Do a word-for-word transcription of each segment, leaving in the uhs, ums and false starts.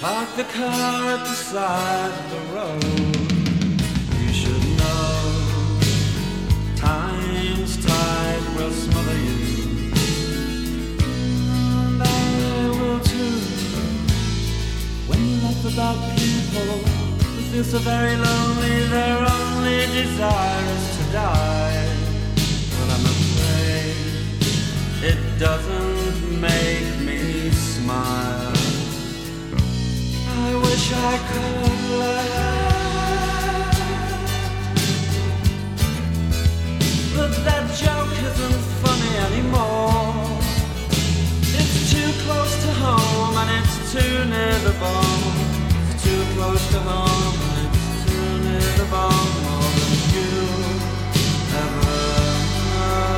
Park the car at the side of the road. You should know time's tide will smother you, and I will too. When you laugh about people who feel so very lonely, their only desire is to die. But I'm afraid it doesn't make me smile. I wish I could laugh, but that joke isn't funny anymore. It's too close to home and it's too near the bone. It's too close to home and it's too near the bone. More than you ever know.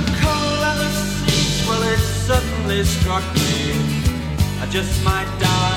Struck me, I just might die.